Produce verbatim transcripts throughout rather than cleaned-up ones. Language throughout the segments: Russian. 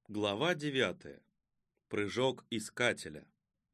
Глава девятая. Прыжок искателя.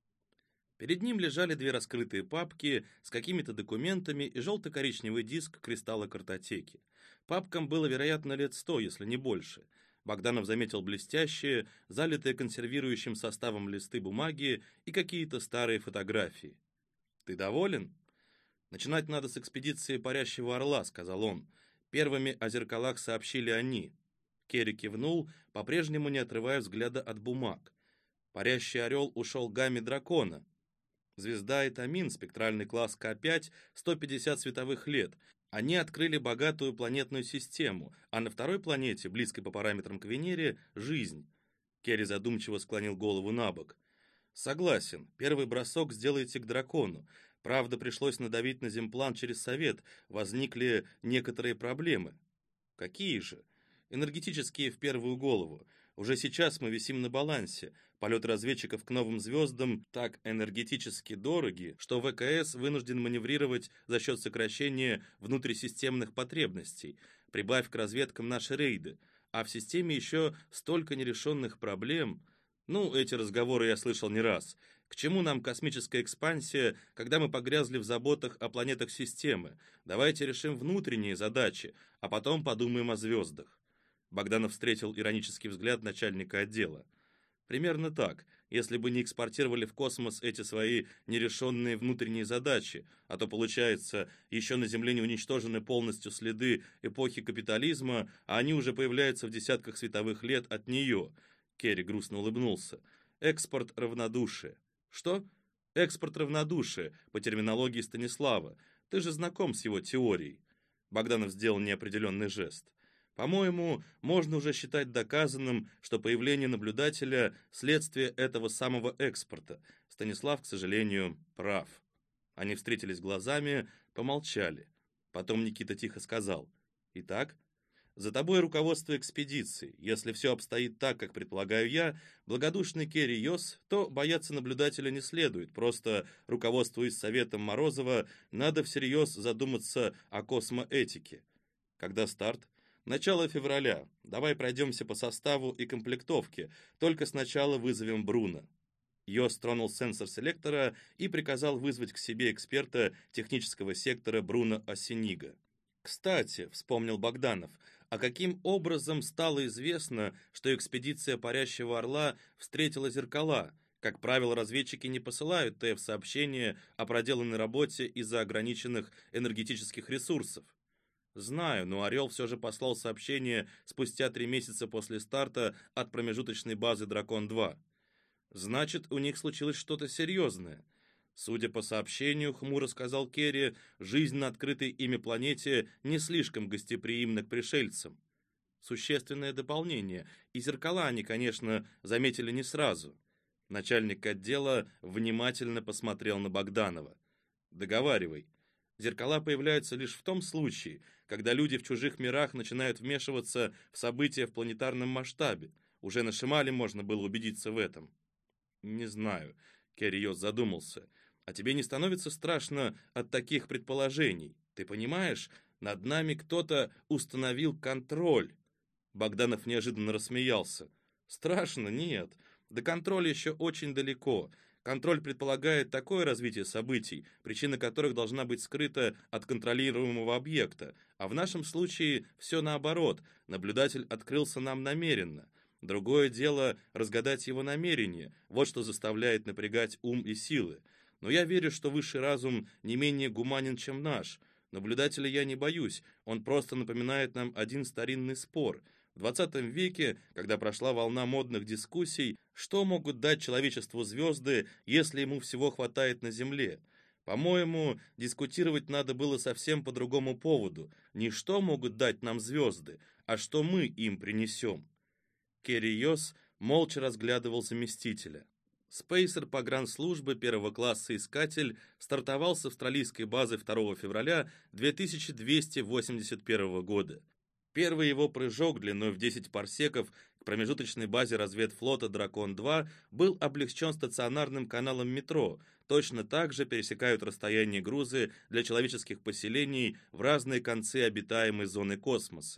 Перед ним лежали две раскрытые папки с какими-то документами и желто-коричневый диск кристалла картотеки. Папкам было, вероятно, лет сто, если не больше. Богданов заметил блестящие, залитые консервирующим составом листы бумаги и какие-то старые фотографии. «Ты доволен?» «Начинать надо с экспедиции Парящего Орла», — сказал он. Первыми о зеркалах сообщили они. Керри кивнул, по-прежнему не отрывая взгляда от бумаг. Парящий орел ушел к гамме дракона. Звезда Этамин, спектральный класс К пять, сто пятьдесят световых лет. Они открыли богатую планетную систему, а на второй планете, близкой по параметрам к Венере, жизнь. Керри задумчиво склонил голову на бок. Согласен, первый бросок сделайте к дракону. Правда, пришлось надавить на земплан через совет, возникли некоторые проблемы. Какие же? Энергетические в первую голову. Уже сейчас мы висим на балансе. Полет разведчиков к новым звездам так энергетически дороги, что ВКС вынужден маневрировать за счет сокращения внутрисистемных потребностей. Прибавь к разведкам наши рейды. А в системе еще столько нерешенных проблем. Ну, эти разговоры я слышал не раз. К чему нам космическая экспансия, когда мы погрязли в заботах о планетах системы? Давайте решим внутренние задачи, а потом подумаем о звездах. Богданов встретил иронический взгляд начальника отдела. Примерно так, если бы не экспортировали в космос эти свои нерешенные внутренние задачи, а то, получается, еще на Земле не уничтожены полностью следы эпохи капитализма, а они уже появляются в десятках световых лет от нее. Керри грустно улыбнулся. Экспорт равнодушия. Что? Экспорт равнодушия, по терминологии Станислава. Ты же знаком с его теорией. Богданов сделал неопределенный жест. По-моему, можно уже считать доказанным, что появление наблюдателя – следствие этого самого экспорта. Станислав, к сожалению, прав. Они встретились глазами, помолчали. Потом Никита тихо сказал. «Итак, за тобой руководство экспедиции. Если все обстоит так, как предполагаю я, благодушный Керри Йос, то бояться наблюдателя не следует. Просто, руководствуясь советом Морозова, надо всерьез задуматься о космоэтике. Когда старт? Начало февраля. Давай пройдемся по составу и комплектовке. Только сначала вызовем Бруно». Йос тронул сенсор селектора и приказал вызвать к себе эксперта технического сектора Бруно Осенига. «Кстати», — вспомнил Богданов, «а каким образом стало известно, что экспедиция Парящего Орла встретила зеркала? Как правило, разведчики не посылают ТФ-сообщения о проделанной работе из-за ограниченных энергетических ресурсов». «Знаю, но «Орел» все же послал сообщение спустя три месяца после старта от промежуточной базы «Дракон-два». Значит, у них случилось что-то серьезное. Судя по сообщению, хмуро сказал Керри, жизнь на открытой ими планете не слишком гостеприимна к пришельцам. Существенное дополнение, и зеркала они, конечно, заметили не сразу. Начальник отдела внимательно посмотрел на Богданова. «Договаривай. Зеркала появляются лишь в том случае, когда люди в чужих мирах начинают вмешиваться в события в планетарном масштабе. Уже на Шимале можно было убедиться в этом». «Не знаю», — Керри Йос задумался. «А тебе не становится страшно от таких предположений? Ты понимаешь, над нами кто-то установил контроль». Богданов неожиданно рассмеялся. «Страшно? Нет. До контроля еще очень далеко. Контроль предполагает такое развитие событий, причина которых должна быть скрыта от контролируемого объекта, а в нашем случае все наоборот, наблюдатель открылся нам намеренно. Другое дело разгадать его намерение, вот что заставляет напрягать ум и силы. Но я верю, что высший разум не менее гуманен, чем наш. Наблюдателя я не боюсь, он просто напоминает нам один старинный спор. В двадцатом веке, когда прошла волна модных дискуссий, что могут дать человечеству звезды, если ему всего хватает на Земле? По-моему, дискутировать надо было совсем по другому поводу. Не что могут дать нам звезды, а что мы им принесем. Керри Йос молча разглядывал заместителя. Спейсер погранслужбы первого класса «Искатель» стартовал с австралийской базы второго февраля две тысячи двести восемьдесят первого года. Первый его прыжок длиной в десять парсеков к промежуточной базе разведфлота «Дракон-два» был облегчен стационарным каналом метро. Точно так же пересекают расстояние грузы для человеческих поселений в разные концы обитаемой зоны космоса.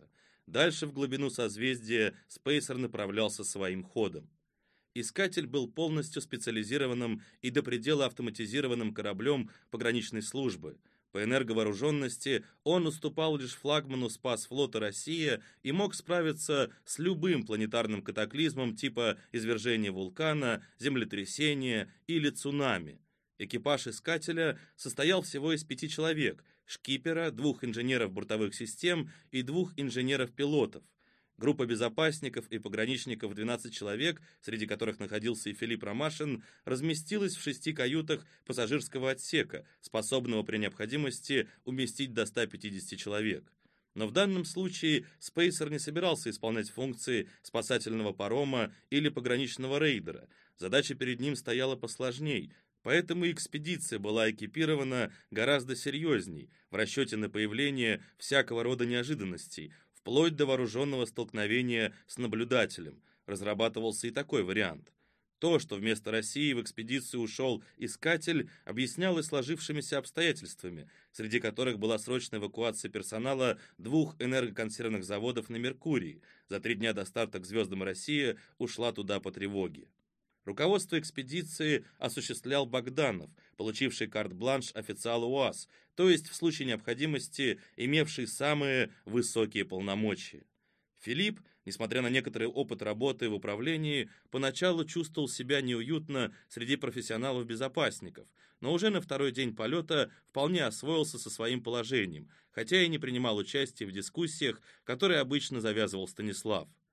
Дальше в глубину созвездия Спейсер направлялся своим ходом. Искатель был полностью специализированным и до предела автоматизированным кораблем пограничной службы. По энерговооруженности он уступал лишь флагману Спасфлота «Россия» и мог справиться с любым планетарным катаклизмом типа извержения вулкана, землетрясения или цунами. Экипаж «Искателя» состоял всего из пяти человек – шкипера, двух инженеров бортовых систем и двух инженеров-пилотов. Группа безопасников и пограничников двенадцать человек, среди которых находился и Филипп Ромашин, разместилась в шести каютах пассажирского отсека, способного при необходимости уместить до ста пятидесяти человек. Но в данном случае Спейсер не собирался исполнять функции спасательного парома или пограничного рейдера. Задача перед ним стояла посложней, поэтому экспедиция была экипирована гораздо серьезней, в расчете на появление всякого рода неожиданностей, вплоть до вооруженного столкновения с наблюдателем. Разрабатывался и такой вариант. То, что вместо России в экспедицию ушел «Искатель», объяснялось сложившимися обстоятельствами, среди которых была срочная эвакуация персонала двух энергоконсервных заводов на Меркурии. За три дня до старта к «Звездам России» ушла туда по тревоге. Руководство экспедиции осуществлял Богданов, получивший карт-бланш официала УАЗ, то есть в случае необходимости имевший самые высокие полномочия. Филипп, несмотря на некоторый опыт работы в управлении, поначалу чувствовал себя неуютно среди профессионалов-безопасников, но уже на второй день полета вполне освоился со своим положением, хотя и не принимал участия в дискуссиях, которые обычно завязывал Станислав.